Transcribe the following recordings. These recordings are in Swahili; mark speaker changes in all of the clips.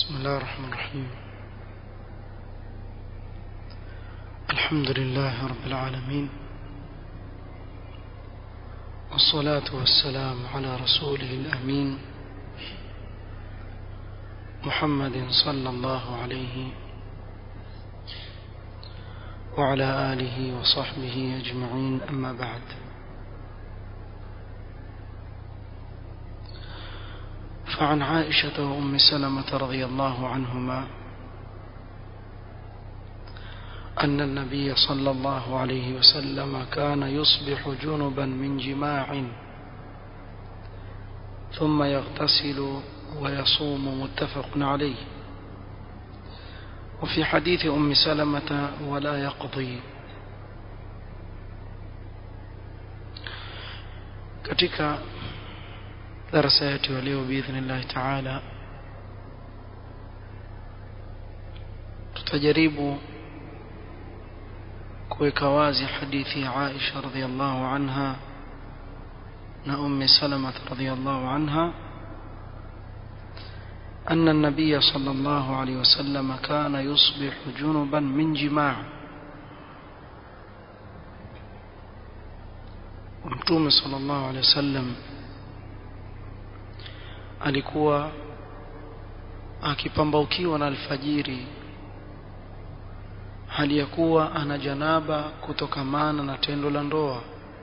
Speaker 1: بسم الله الرحمن الرحيم. الحمد لله رب العالمين، والصلاة والسلام على رسوله الأمين محمد صلى الله عليه وعلى آله وصحبه أجمعين، أما بعد. فعن عائشة وأم سلمة رضي الله عنهما أن النبي صلى الله عليه وسلم كان يصبح جنبا من جماع ثم يغتسل ويصوم، متفق عليه. وفي حديث أم سلمة ولا يقضي. katika darasa yetu ya leo biidhnillah taala tutajaribu kuweka wazi hadithi ya Aisha radhiallahu anha na Ummi Salama radhiallahu anha أن النبي صلى الله عليه وسلم كان يصبح جنبا من جماع. ومتوم صلى الله عليه وسلم alikuwa akipambaukiwa na alfajiri hali ya kuwa ana janaba kutokamana na tendo la ndoa.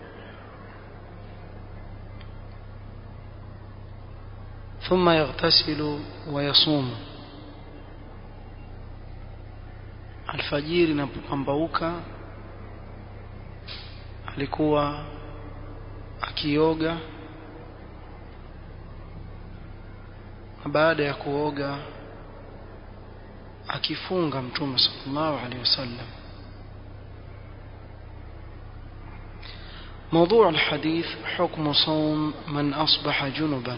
Speaker 1: ثم يغتسل ويصوم. alfajiri inapopambauka alikuwa akioga, baada ya kuoga akifunga mtume sallallahu alaihi wasallam. موضوع الحديث حكم صوم من أصبح جنبا.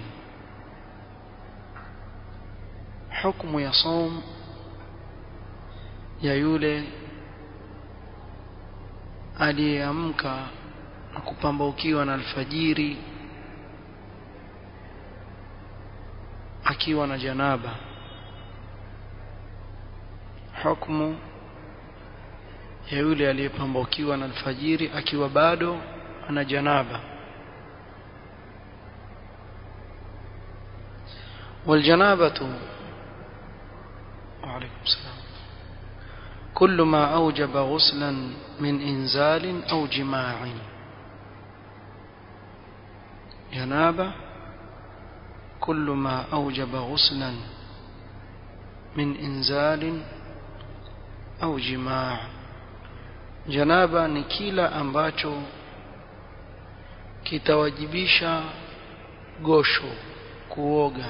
Speaker 1: حكم يصوم ya yule aliyeamka na kupambaukiwa na alfajiri akiwa na janaba. Hukumu ya yule aliyepambaukiwa na alfajiri akiwa bado ana janaba. والجنابة وعليكم السلام كل ما أوجب غسلا من إنزال أو جماع. جنابة كل ما أوجب غسلا من إنزال أو جماع. جنابة ni kila ambacho kitawajibisha gosho, kuoga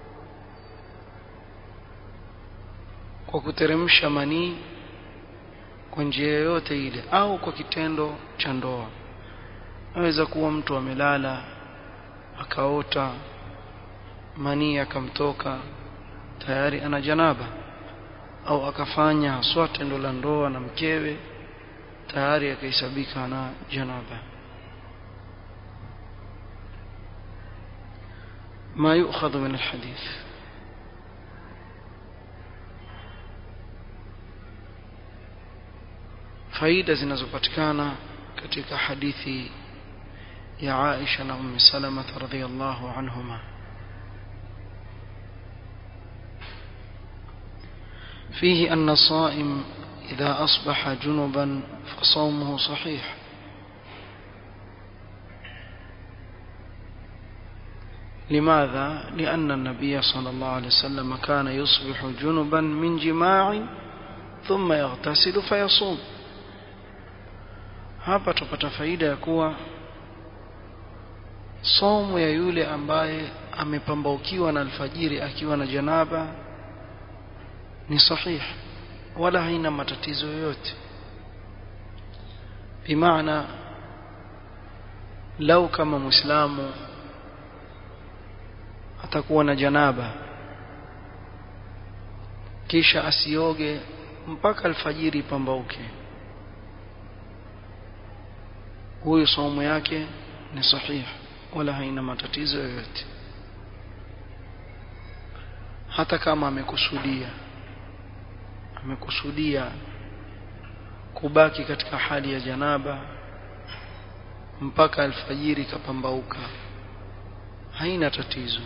Speaker 1: kwa kuteremsha manii kwa njia yoyote ile au kwa kitendo cha ndoa. Naweza kuwa mtu amelala akaota manii akamtoka, tayari ana janaba, au akafanya haswa tendo la ndoa na mkewe, tayari akahesabika na janaba. ما يؤخذ من الحديث. faida zinazopatikana katika hadithi ya Aisha na Ummi Salama radhiyallahu anhuma. فيه أن الصائم إذا أصبح جنبا فصومه صحيح. لماذا؟ لأن النبي صلى الله عليه وسلم كان يصبح جنبا من جماع ثم يغتسل فيصوم. hapa tupata faida ya kuwa somo ya yule ambaye amepambaukiwa na alfajiri akiwa na janaba ni sahih, wala haina matatizo yoyote. bimaana lau kama muislamu atakuwa na janaba kisha asioge mpaka alfajiri ipambauke, huyo somo yake ni sahih, wala haina matatizo yoyote. hata kama amekusudia kubaki katika hali ya janaba mpaka alfajiri kapambauka, haina tatizo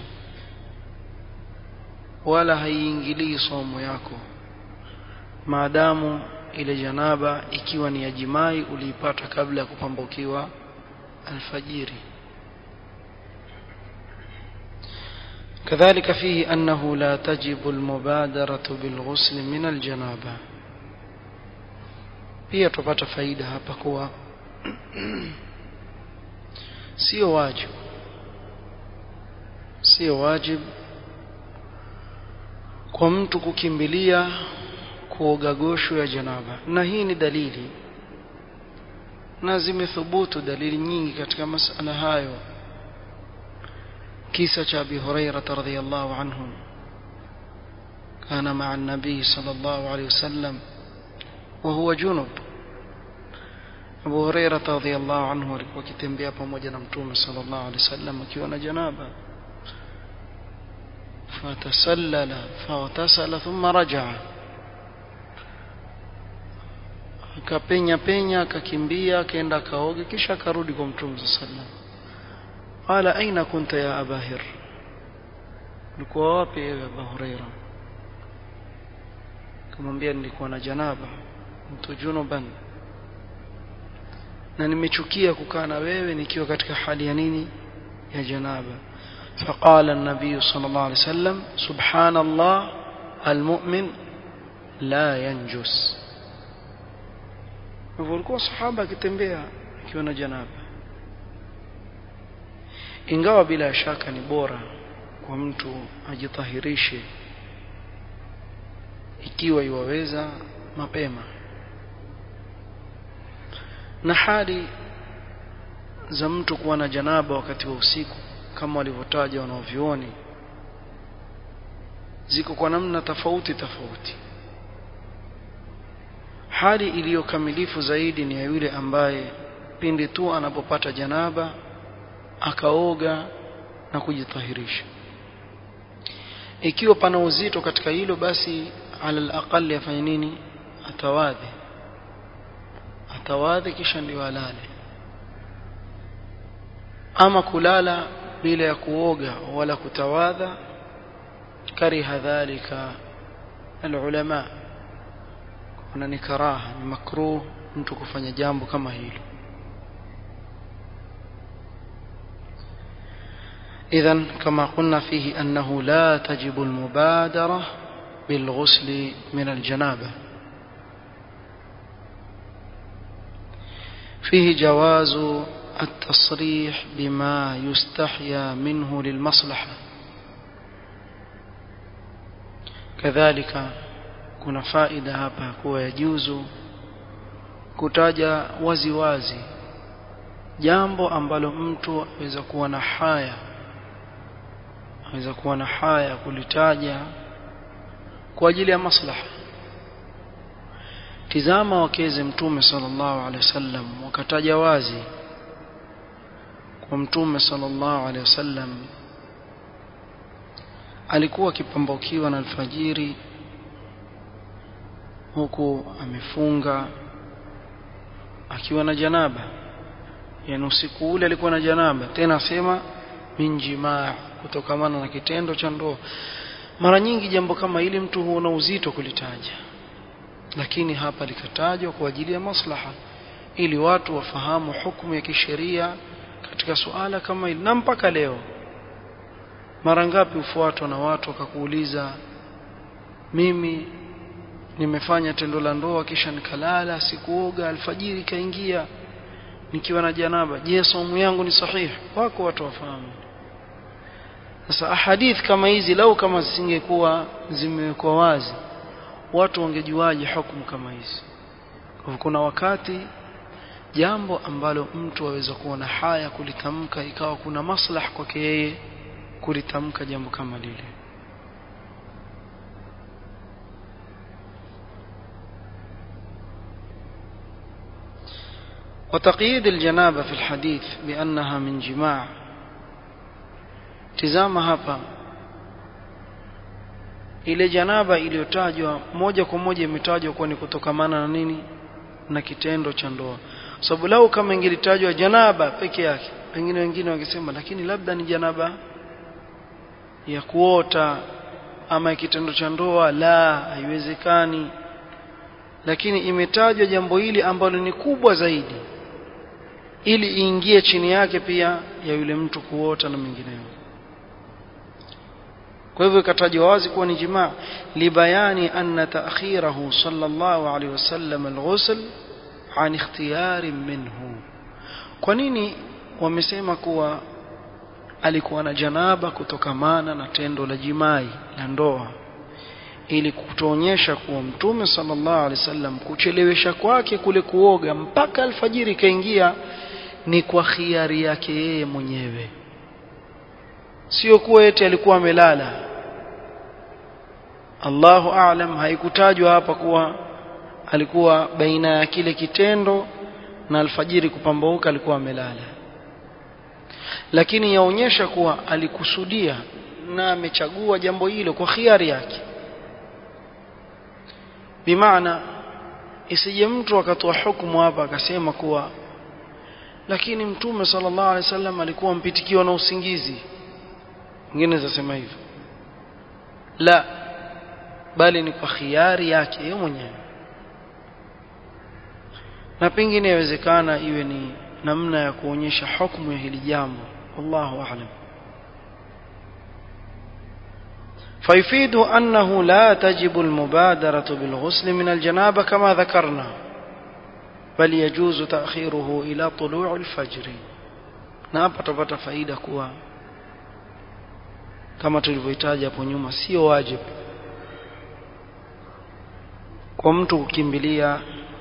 Speaker 1: wala haiingilii somo yako, maadamu ile janaba ikiwa ni ya jimai uliipata kabla ya kupambukiwa alfajiri. كذلك فيه أنه لا تجب المبادرة بالغسل من الجنابة. pia tupata faida hapa kuwa sio wajibu kwa mtu kukimbilia kuoga gosho ya janaba, na hii ni dalili na zimethubutu dalili nyingi katika masala hayo. kisa cha Abi Hurairah radhiyallahu anhu, kana ma'a an-nabi sallallahu alayhi wasallam wa huwa junub. Abu Hurairah radhiyallahu anhu alikuwa akitembea pamoja na Mtume sallallahu alayhi wasallam akiwa na janaba, fatasallala faghtasala thumma raja'a, akapenya akakimbia akaenda akaoga kisha akarudi kwa Mtume sallallahu alayhi wasallam. Qala aina kunta ya Aba Hir, ulikuwa wapi ewe Abu Hurairah? Kumwambia nilikuwa na janaba, mtu junuban, na nimechukia kukaa na wewe nikiwa katika hali ya nini, ya janaba. فقال النبي صلى الله عليه وسلم سبحان الله المؤمن لا ينجس. walikuwa sahaba akitembea akiwa na janaba, ingawa bila shaka ni bora kwa mtu ajitahirishe ikiwa iwaweza mapema, na hali za mtu kuwa na janaba wakati wa usiku kama walivyotaja wanavyuoni ziko kwa namna tofauti. Hali iliyokamilifu zaidi ni ya yule ambaye pindi tu anapopata janaba akaoga na kujitahirisha. Ikiwa pana uzito katika hilo, basi ala al-aqall yafanye nini? Atawadhi kisha ndio alale. Ama kulala bila ya kuoga wala kutawadha, kariha dhalika alulama, kuna ni karaha, ni makruh mtu kufanya jambo kama hilo. إذن كما قلنا فيه أنه لا تجب المبادرة بالغسل من الجنابة. فيه جواز التصريح بما يستحيا منه للمصلحة. كذلك kuna faida hapa kuwa yajuzu kutaja waziwazi jambo ambalo mtu aweza kuwa na haya kulitaja kwa ajili ya maslaha. Tizama wakeze Mtume sallallahu alaihi wasallam wakataja wazi kwa Mtume sallallahu alaihi wasallam alikuwa akipambukiwa na alfajiri huku amefunga akiwa na janaba, yani usiku ule alikuwa na janaba, tena asema min jimaa, kutokamana na kitendo cha ndoa. Mara nyingi jambo kama hili mtu huona uzito kulitaja, lakini hapa likatajwa kwa ajili ya maslaha, ili watu wafahamu hukumu ya kisheria katika suala kama hili. Na mpaka leo mara ngapi ufuatwa na watu wakakuuliza, mimi nimefanya tendo la ndoa kisha nikalala, sikuoga, alfajiri kaingia nikiwa na janaba, je, saumu yangu ni sahihi? Wako watu wafahamu. Sasa ahadith kama hizi lau kama zisingekuwa zimewekwa wazi, watu wangejuaje hukumu kama hizi? Kwa kuna wakati jambo ambalo mtu aweza kuona haya kulitamka, ikawa kuna maslaha kwake yeye kulitamka jambo kama lile. وتقييد الجنابة في الحديث بأنها من جماع. تزام هapa ile janaba iliyotajwa moja kwa moja imetajwa kwa ni kutokamana na nini? Na kitendo cha ndoa. Sababu lau kama ingelitajwa janaba peke yake, pengine wengine wangesema lakini labda ni janaba ya kuota ama kitendo cha ndoa, la, haiwezekani. Lakini imetajwa jambo hili ambalo ni kubwa zaidi ili iingie chini yake pia ya yule mtu kuota na mengineyo. kwa hivyo ikatajwa wazi kuwa ni jimaa, libayani anna ta'khirahu sallallahu alayhi wasallam al-ghusl an ikhtiyari minhu. Kwa nini wamesema kuwa alikuwa na janaba kutokamana na tendo la jimai la ndoa? Ili kutuonyesha kuwa Mtume sallallahu alaihi wasallam kuchelewesha kwake kule kuoga mpaka alfajiri kaingia ni kwa khiari yake yeye mwenyewe, sio kuwa eti alikuwa amelala. Allahu a'lam, haikutajwa hapa kuwa alikuwa baina ya kile kitendo na alfajiri kupambauka alikuwa amelala, lakini yaonyesha kuwa alikusudia na amechagua jambo hilo kwa khiari yake. Bimaana isije mtu akatoa hukumu hapa akasema kuwa lakini Mtume sallallahu alaihi wasallam alikuwa mpitikiwa na usingizi, mwingine zasema hivyo. La, bali ni kwa khiari yake yeye mwenyewe, na pengine inawezekana iwe ni namna ya kuonyesha hukumu ya hili jambo. Wallahu a'lam. فيفيد أنه لا تجب المبادرة بالغسل من الجنابة كما ذكرنا، بل يجوز تأخيره إلى طلوع الفجر. نابا تبتا فايدة كوا كما tulivyoitaja hapo nyuma, sio wajibu kwa mtu kukimbilia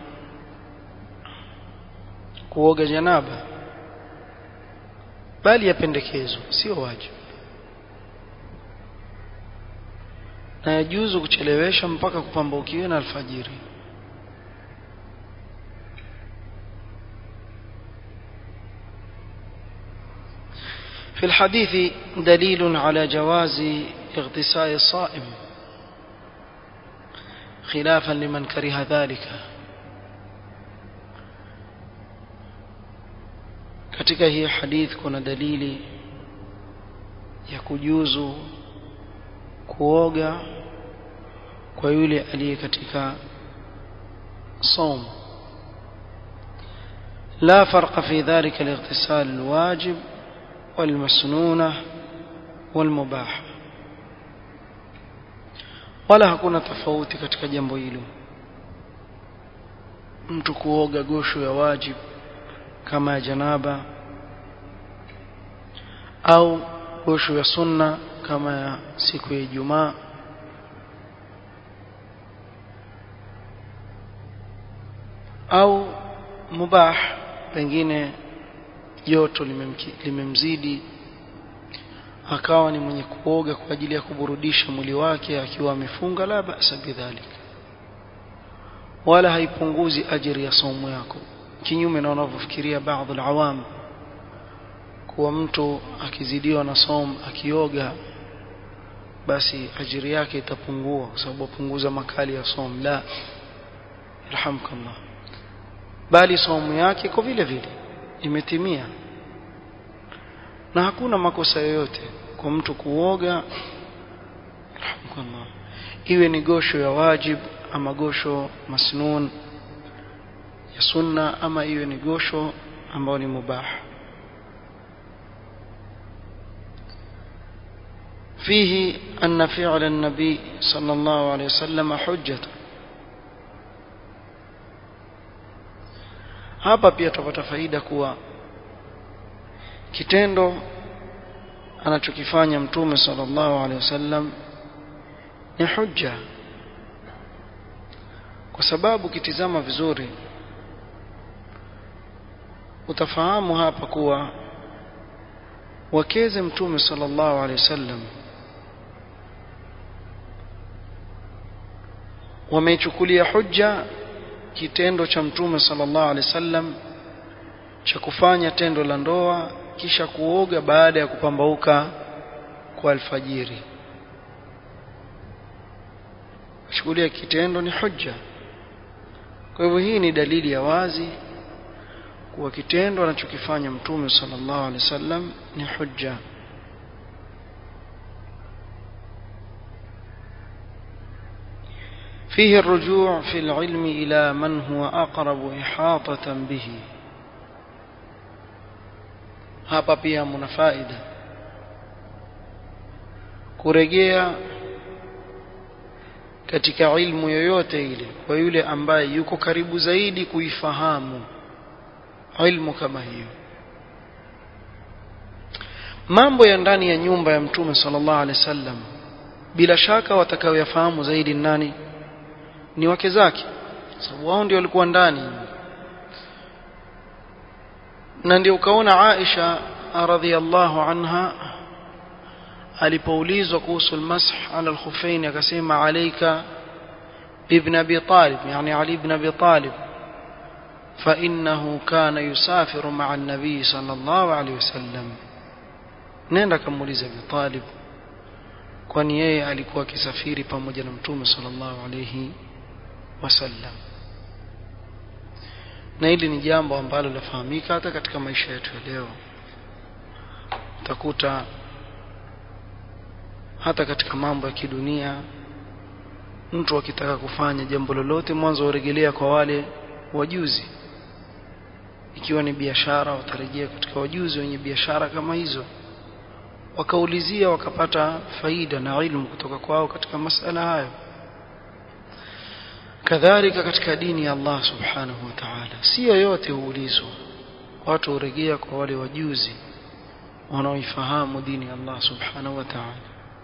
Speaker 1: kuoga janaba, bali yapendekezwa, sio wajibu, na yajuzu kuchelewesha mpaka kupambaukiwe na alfajiri. في الحديث دليل على جواز اغتسال الصائم خلافا لمن كره ذلك. katika hii hadith kuna dalili ya kujuzu kuoga kwa yule aliye katika صوم. لا فرق في ذلك الاغتسال الواجب والمسنونة والمباح، wala hakuna tofauti katika jambo hilo, mtu kuoga gosho ya wajib kama ya janaba au gosho ya sunna kama ya siku ya Ijumaa, au mubah pengine joto limemzidi akawa ni mwenye kuoga kwa ajili ya kuburudisha mwili wake akiwa amefunga, la ba'sa bidhalika, wala haipunguzi ajiri ya saumu yako, kinyume na wanavyofikiria baadhi ya awam kuwa mtu akizidiwa na saumu akioga basi ajiri yake itapungua kwa sababu apunguza makali ya saumu. La, yarhamkallah, bali saumu yake kwa vile vile imetimia, na hakuna makosa yoyote kwa mtu kuoga, yarhamkallah, iwe ni gosho ya wajib ama gosho masnun ya sunna ama iwe ni gosho ambao ni mubah. فيه أن فعل النبي صلى الله عليه وسلم حجة. hapa pia tupata faida kuwa kitendo anachokifanya Mtume sallallahu alaihi wasallam ni hujja, kwa sababu kitizama vizuri utafahamu hapa kuwa wakeze Mtume sallallahu alaihi wasallam wamechukulia hujja kitendo cha Mtume sallallahu alaihi wasallam cha kufanya tendo la ndoa kisha kuoga baada ya kupambauka kwa alfajiri. wakichukulia kitendo ni hujja. Kwa hivyo hii ni dalili ya wazi kuwa kitendo anachokifanya Mtume sallallahu alaihi wasallam ni hujja. فيه الرجوع في العلم إلى من هو أقرب إحاطة به. hapa pia mna faida kurejea katika ilmu yoyote ile kwa yule ambaye yuko karibu zaidi kuifahamu ilmu kama hiyo. Mambo ya ndani ya nyumba ya Mtume sallallahu alaihi wasallam bila shaka watakaoyafahamu zaidi nani? Ni wake zake, sababu wao ndio walikuwa ndani. Na ndio ukaona Aisha radhiyallahu anha alipoulizwa kuhusu almasah ala alkhuffain akasema alayka ibn Abi Talib, yani Ali ibn Abi Talib, fa innahu kana yusafiru ma'a an-nabi sallallahu alayhi wasallam. Nenda kamuuliza Abi Talib, kwani yeye alikuwa akisafiri pamoja na Mtume sallallahu alayhi wasallam. Na hili ni jambo ambalo lafahamika hata katika maisha yetu leo. Utakuta hata katika mambo ya kidunia mtu akitaka kufanya jambo lolote mwanzo urejelea kwa wale wajuzi. Ikiwa ni biashara watarejea katika wajuzi wenye biashara kama hizo, wakaulizia wakapata faida na ilmu kutoka kwao katika masala hayo. Kadhalika katika dini ya Allah subhanahu wa ta'ala, si yote huulizwa, watu urejea kwa wale wajuzi wanaoifahamu dini ya Allah subhanahu wa ta'ala.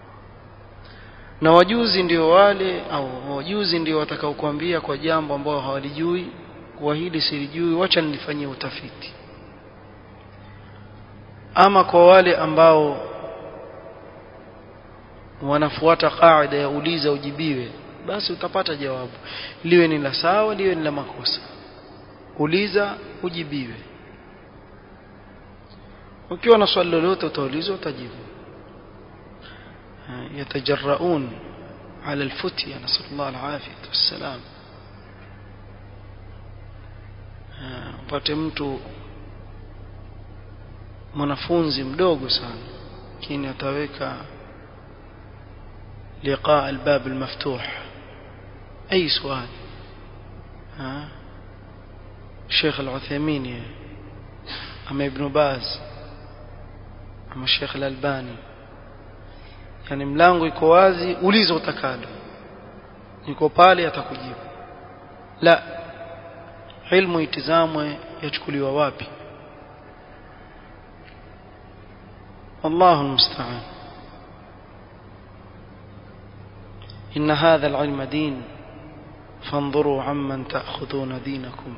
Speaker 1: Na wajuzi ndio wale, au wajuzi ndio watakao kuambia kwa jambo ambalo hawalijui, kwa hili silijui, wacha nilifanyie utafiti. Ama kwa wale ambao wanafuata kaida ya uliza ujibiwe, basi utapata jawabu, liwe ni la sawa liwe ni la makosa. Uliza ujibiwe. ukiwa na swali lolote utaulizwa utajibu. yatajarraun ala alfutya, nasallallahu alafiyata wassalam. Upate mtu mwanafunzi mdogo sana lakini ataweka liqa albab almaftuh, اي سؤال الشيخ العثيمين اما ابن باز اما الشيخ الالباني, yani mlango iko wazi, uliza utakalo, niko pale atakujibu. La, ilmu itizamwe yachukuliwa wapi. Allahu musta'an. إن هذا العلم دين فانظروا عمن تأخذون دينكم.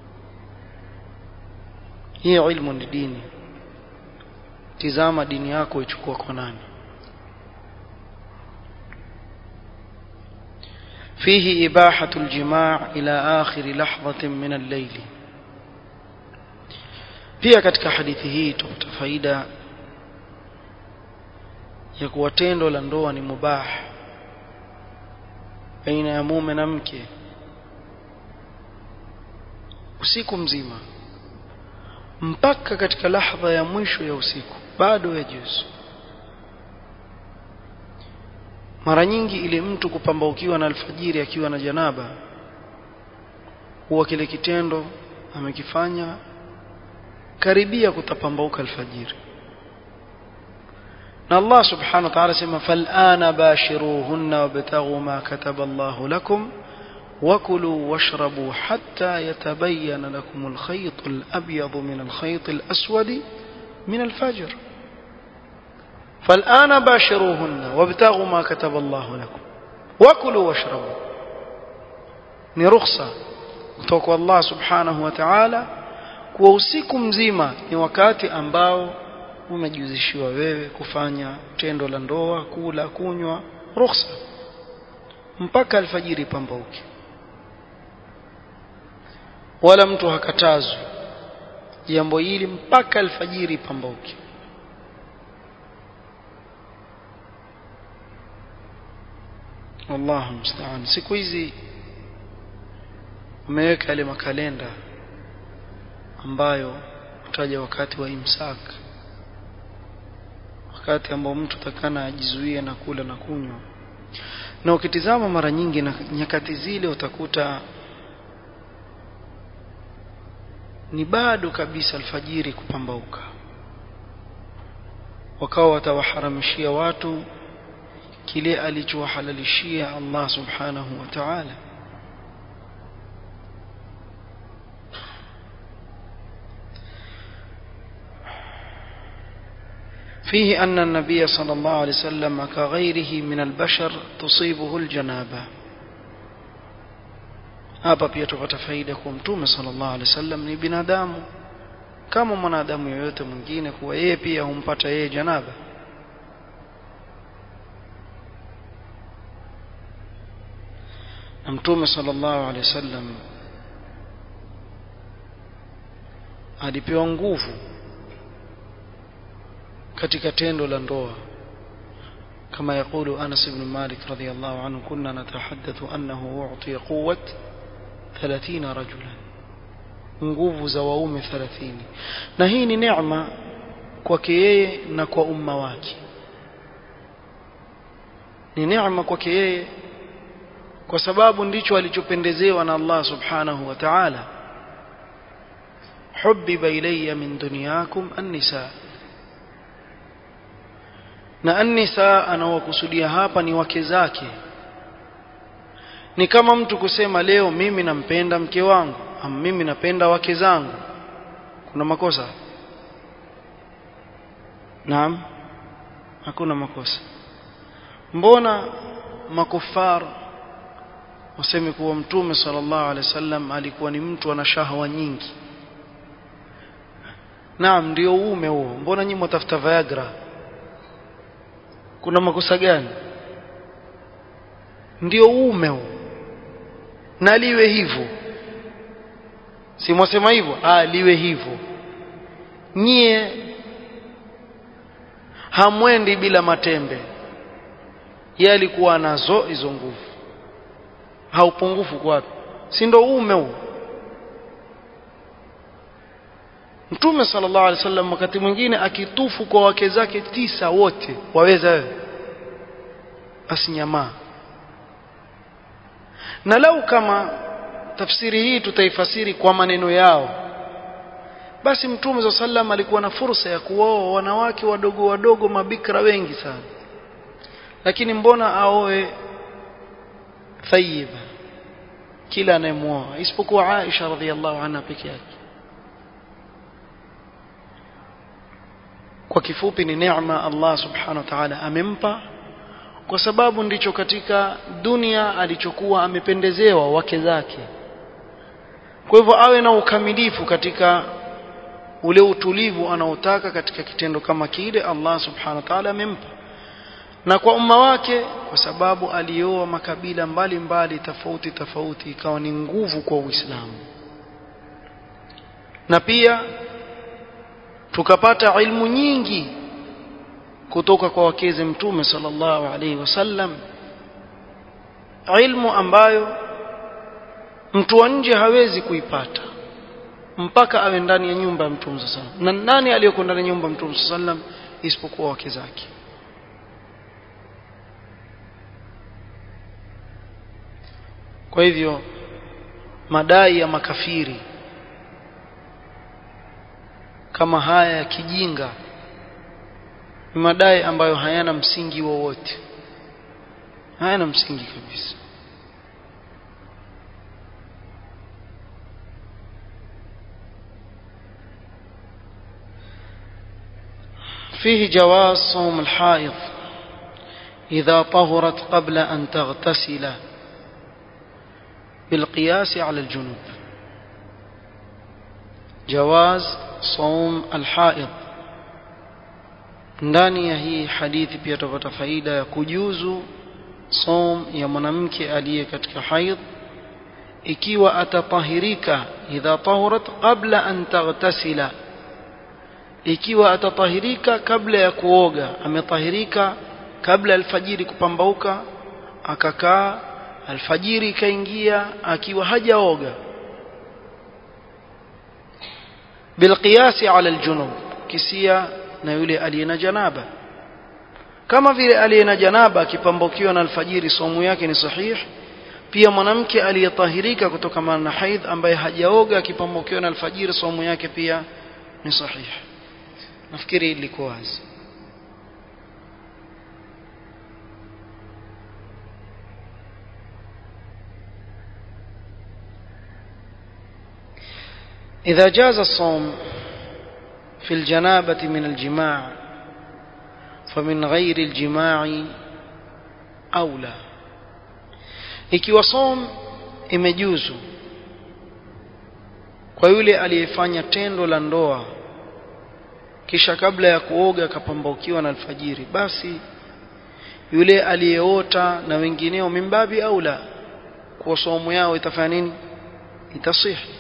Speaker 1: هي علم ديني, tizama dini yako ichukua kwa nani. فيه إباحة الجماع إلى آخر لحظة من الليل. pia katika hadithi hii tupata faida ya kuwa tendo la ndoa ni mubah baina ya mume na mke usiku mzima mpaka katika lahadha ya mwisho ya usiku, bado yajuzu. Mara nyingi ile mtu kupambaukiwa na alfajiri akiwa na janaba, huwa kile kitendo amekifanya karibia kutapambauka alfajiri. na Allah subhanahu wa ta'ala sema fal'ana bashiruhunna wabtaghu ma kataba Allah lakum wakulu washrabu hatta yatabayyana lakum al-khayt al-abyad min al-khayt al-aswad min al-fajr. fal'ana bashiruhunna wabtaghu ma kataba Allah lakum wakulu washrabu, ni rukhsa kutoka kwa Allah subhanahu wa ta'ala kwa usiku mzima ni wakati ambao umejuzishiwa wewe kufanya tendo la ndoa, kula, kunywa, ruhusa mpaka alfajiri pambauke. Wala mtu hakatazwi jambo hili mpaka alfajiri pambauke. wallahu musta'an. Siku hizi umeweka ile makalenda ambayo utaja wakati wa imsak, wakati ambao mtu takana ajizuie na kula na kunywa. Na ukitizama mara nyingi na nyakati zile utakuta ni bado kabisa alfajiri kupambauka, wakawa watawaharamishia watu kile alichowahalalishia Allah subhanahu wa ta'ala. فيه أن النبي صلى الله عليه وسلم كغيره من البشر تصيبه الجنابة. hapa pia tupata faida kwa mtume sallallahu alaihi wasallam ni binadamu kama mwanadamu yoyote mwingine, kuwa yeye pia humpata yeye janaba. Na mtume sallallahu alaihi wasallam alipewa nguvu katika tendo la ndoa, kama yakulu Anas ibn Malik radhiyallahu anhu, kunna natahaddathu annahu u'tiya quwwat 30 rajulan, nguvu za waume 30. Na hii ni neema kwake yeye na kwa umma wake, ni neema kwake yeye kwa sababu ndicho alichopendezewa na Allah subhanahu wa ta'ala. hubbiba ilayya min dunyakum an-nisa, na an-nisa anawakusudia hapa ni wake zake. Ni kama mtu kusema leo mimi nampenda mke wangu ama mimi napenda wake zangu, kuna makosa? Naam, hakuna makosa. Mbona makufar waseme kuwa mtume sallallahu alaihi wasallam alikuwa ni mtu ana shahwa nyingi? Naam, ndio uume huo. Mbona nyinyi mtafuta Viagra? Kuna makosa gani? Ndio uume huo, na liwe hivyo. Si mwasema hivyo? Liwe hivyo. Nyie hamwendi bila matembe. Yeye alikuwa nazo hizo nguvu, haupungufu kwapi? Si ndio uume huo? Mtume sallallahu alaihi wasallam wakati mwingine akitufu kwa wake zake 9 wote, waweza wewe? Asinyamaa. Na lau kama tafsiri hii tutaifasiri kwa maneno yao, basi Mtume sallallahu alaihi wasallam alikuwa na fursa ya kuoa wanawake wadogo wadogo, mabikra wengi sana. Lakini mbona aoe thayyiba kila anayemuoa, isipokuwa Aisha radhiallahu anha peke yake? Kwa kifupi ni neema Allah subhanahu wa ta'ala amempa, kwa sababu ndicho katika dunia alichokuwa amependezewa wake zake. Kwa hivyo awe na ukamilifu katika ule utulivu anaotaka katika kitendo kama kile, Allah subhanahu wa ta'ala amempa. Na kwa umma wake, kwa sababu alioa makabila mbalimbali tofauti tofauti, ikawa ni nguvu kwa Uislamu. Na pia tukapata ilmu nyingi kutoka kwa wakeze Mtume sallallahu alaihi wasallam, ilmu ambayo mtu wa nje hawezi kuipata mpaka awe ndani ya nyumba ya Mtume sallallahu alaihi wasallam. Na nani aliyekuwa ndani ya nyumba ya Mtume sallallahu alaihi wasallam isipokuwa wake zake? Kwa hivyo madai ya makafiri kama haya ya kijinga ni madai ambayo hayana msingi wowote, hayana msingi kabisa. فيه جواز صوم الحائض إذا طهرت قبل أن تغتسل بالقياس على الجنوب. جواز صوم الحائض. ndani ya hii hadithi pia tupata faida ya kujuzu som ya mwanamke aliye katika haidh ikiwa atatahirika, idha tahurat qabla an taghtasila, ikiwa atatahirika kabla ya kuoga, ametahirika kabla alfajiri kupambauka, akakaa alfajiri ikaingia akiwa hajaoga, bilqiyasi ala aljunub, kisia na yule aliyena janaba. Kama vile aliyena janaba akipambukiwa na alfajiri somo yake ni sahihi, pia mwanamke aliyetahirika kutokana na haidh ambaye hajaoga akipambukiwa na alfajiri somo yake pia ni sahihi. Nafikiri ilikuwa wazi. إذا جاز الصوم في الجنابة من الجماع فمن غير الجماع أولى. ikiwa som imejuzu kwa yule aliyefanya tendo la ndoa kisha kabla ya kuoga akapambaukiwa na alfajiri, basi yule aliyeota na wengineo mimbabi aula kwa somo yao itafanya nini? Itasihi.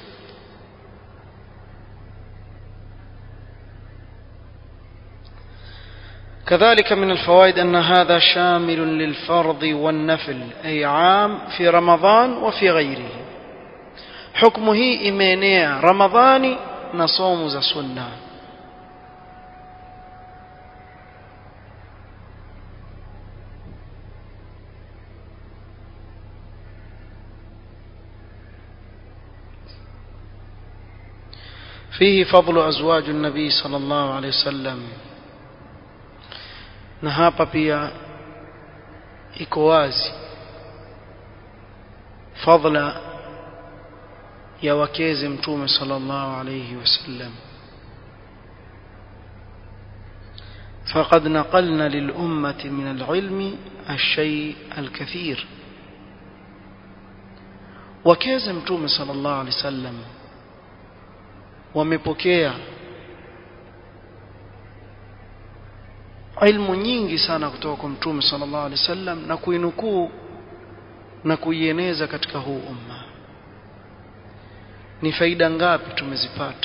Speaker 1: كذلك من الفوائد أن هذا شامل للفرض والنفل، أي عام في رمضان وفي غيره. حكمه إيمانية رمضان نصوم ذا سنة. فيه فضل أزواج النبي صلى الله عليه وسلم. na hapa pia iko wazi fadla ya wakeze mtume sallallahu alayhi wasallam. فقد نقلنا للأمة من العلم الشيء الكثير. wakeze mtume sallallahu alayhi wasallam wamepokea ilmu nyingi sana kutoka kwa mtume sallallahu alaihi wasallam na kuinukuu na kuieneza katika huu umma. Ni faida ngapi tumezipata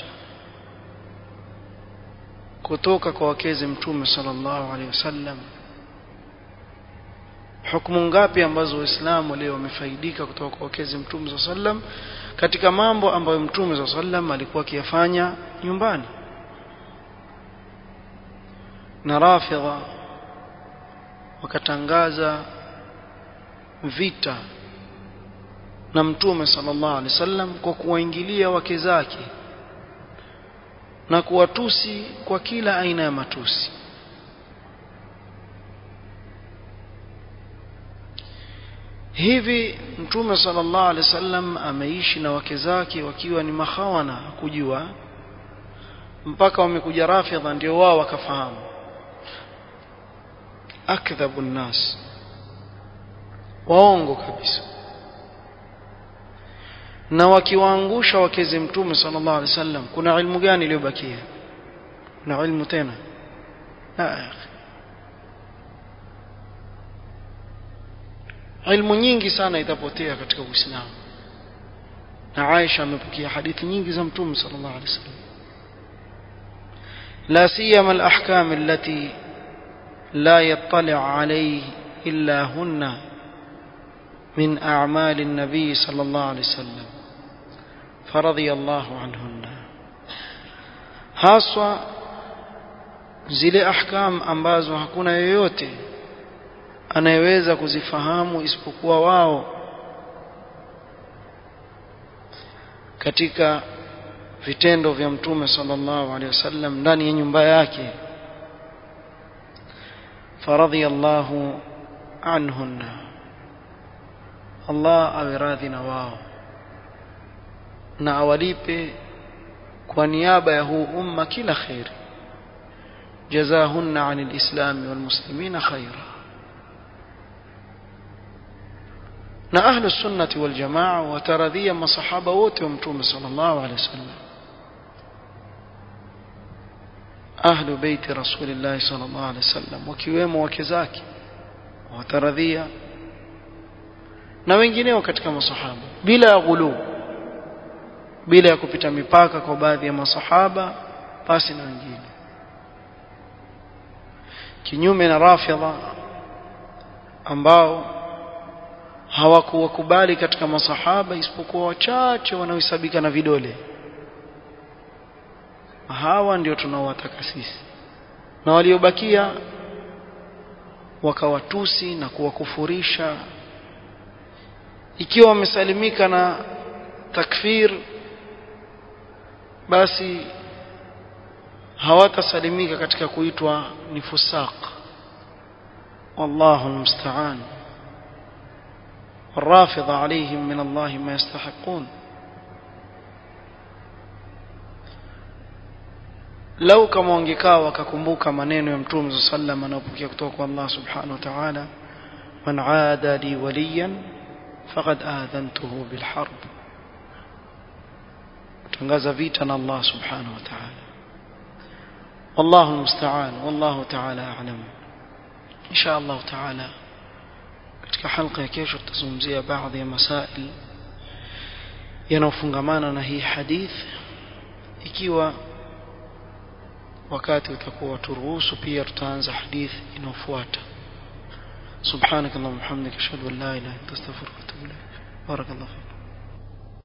Speaker 1: kutoka kwa wakeze mtume sallallahu alaihi wasallam? Hukumu ngapi ambazo Waislamu leo wamefaidika kutoka kwa wakeze mtume sallallahu alaihi wasallam katika mambo ambayo mtume sallallahu alaihi wasallam alikuwa akiyafanya nyumbani. Na Rafidha wakatangaza vita na mtume sallallahu alaihi wasallam kwa kuwaingilia wake zake na kuwatusi kwa kila aina ya matusi. Hivi mtume sallallahu alaihi wasallam ameishi na wake zake wakiwa ni makhawana kujua, mpaka wamekuja Rafidha ndio wao wakafahamu. Akdhabu nnas, waongo kabisa. Na wakiwaangusha wakeze mtume sallallahu alaihi wasallam, kuna ilmu gani iliyobakia? Kuna ilmu tena? Ilmu nyingi sana itapotea katika Uislamu. Na Aisha amepokea hadithi nyingi za mtume sallallahu alaihi wasallam, la siyama al-ahkam allati لا يطلع عليه إلا هن من أعمال النبي صلى الله عليه وسلم فرضي الله عنهن. haswa zile ahkam ambazo hakuna yoyote anayeweza kuzifahamu isipokuwa wao katika vitendo vya mtume sallallahu alaihi wasallam ndani ya nyumba yake. فرضي الله عنهن، Allah awe radhi na wao na awalipe kwa niaba ya huu umma kila khair. jazahunna anil islam wal muslimina khaira. na ahlu sunnati wal jamaa wataradhia masahaba wote wa mtume sallallahu alaihi wasallam, ahlu baiti rasulillah sallallahu alaihi wasallam, wakiwemo wake zake wataradhia na wengineo katika masahaba, bila ya ghulu, bila ya kupita mipaka kwa baadhi ya masahaba pasi na wengine. Kinyume na Rafidha ambao hawakuwakubali katika masahaba isipokuwa wachache wanaohesabika na vidole. Hawa ndio tunaowataka sisi, na waliobakia wakawatusi na kuwakufurisha. Ikiwa wamesalimika na takfir, basi hawatasalimika katika kuitwa ni fusaq. Wallahu almusta'an. الرافض عليهم من الله ما يستحقون. لو kama wangekaa wakakumbuka maneno ya Mtume صلى الله عليه وسلم anapokea kutoka kwa Allah subhanahu wa ta'ala, man aada li waliyan faqad adhantuhu bil harb, tangaza vita na Allah subhanahu wa ta'ala. والله المستعان والله تعالى أعلم. إن شاء الله تعالى katika halqa ya kesho tutazungumzia baadhi ya masail yanayofungamana na hii hadith, ikiwa wakati utakuwa turuhusu pia tutaanza hadith inayofuata. subhanakallahumma wa bihamdika ashhadu an la ilaha illa anta astaghfiruka wa atubu ilaik. barakallahu.